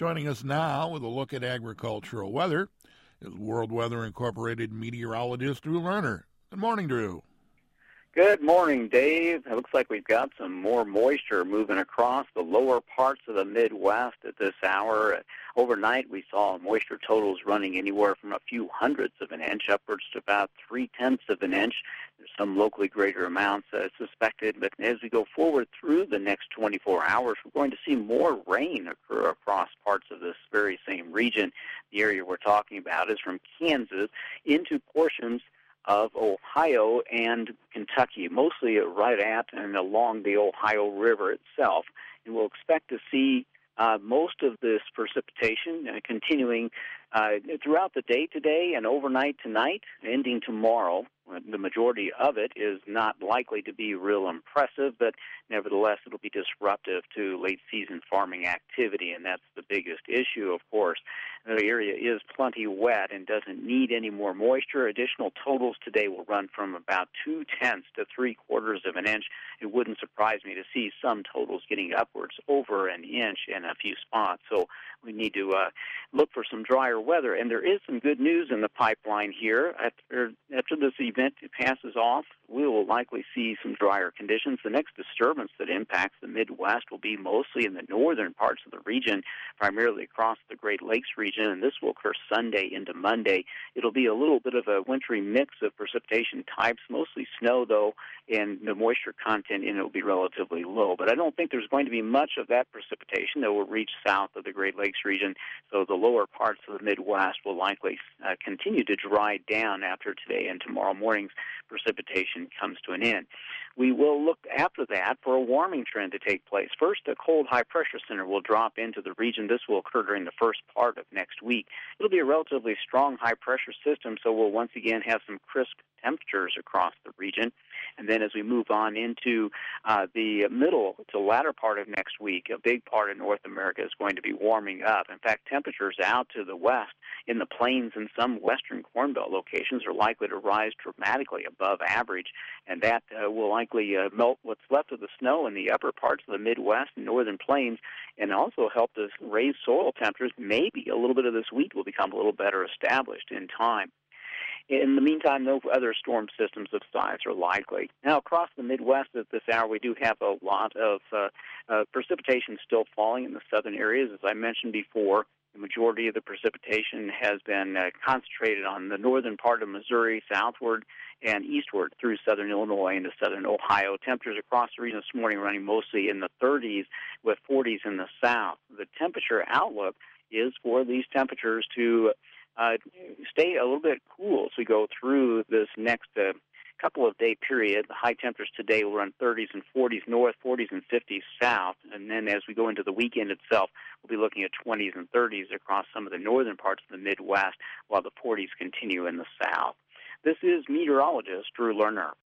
Joining us now with a look at agricultural weather is World Weather Incorporated meteorologist Drew Lerner. Good morning, Drew. Good morning, Dave. It looks like we've got some more moisture moving across the lower parts of the Midwest at this hour. Overnight, we saw moisture totals running anywhere from a few hundredths of an inch upwards to about 0.3 of an inch. There's some locally greater amounts suspected, but as we go forward through the next 24 hours, we're going to see more rain occur across parts of this very same region. The area we're talking about is from Kansas into portions of Ohio and Kentucky, mostly right at and along the Ohio River itself. And we'll expect to see most of this precipitation continuing throughout the day today and overnight tonight, ending tomorrow. The majority of it is not likely to be real impressive, but nevertheless it'll be disruptive to late-season farming activity, and that's the biggest issue, of course. The area is plenty wet and doesn't need any more moisture. Additional totals today will run from about 0.2 to 0.75 of an inch. It wouldn't surprise me to see some totals getting upwards over an inch in a few spots. So we need to look for some drier weather. And there is some good news in the pipeline here. After this event passes off, we will likely see some drier conditions. The next disturbance that impacts the Midwest will be mostly in the northern parts of the region, primarily across the Great Lakes region, and this will occur Sunday into Monday. It'll be a little bit of a wintry mix of precipitation types, mostly snow, though, and the moisture content in it will be relatively low. But I don't think there's going to be much of that precipitation that will reach south of the Great Lakes region, so the lower parts of the Midwest will likely continue to dry down after today and tomorrow morning's precipitation comes to an end. We will look after that for a warming trend to take place. First, a cold high-pressure center will drop into the region. This will occur during the first part of next week. It'll be a relatively strong high-pressure system, so we'll once again have some crisp temperatures across the region. And then as we move on into the middle to latter part of next week, a big part of North America is going to be warming up. In fact, temperatures out to the west in the plains and some western Corn Belt locations are likely to rise dramatically above average, and that will likely melt what's left of the snow in the upper parts of the Midwest and northern plains, and also help to raise soil temperatures. Maybe a little bit of this wheat will become a little better established in time. In the meantime, no other storm systems of size are likely. Now, across the Midwest at this hour, we do have a lot of precipitation still falling in the southern areas. As I mentioned before, the majority of the precipitation has been concentrated on the northern part of Missouri, southward and eastward through southern Illinois into southern Ohio. Temperatures across the region this morning running mostly in the 30s with 40s in the south. The temperature outlook is for these temperatures to stay a little bit cool as we go through this next couple of day period. The high temperatures today will run 30s and 40s north, 40s and 50s south, and then as we go into the weekend itself, we'll be looking at 20s and 30s across some of the northern parts of the Midwest, while the 40s continue in the south. This is meteorologist Drew Lerner.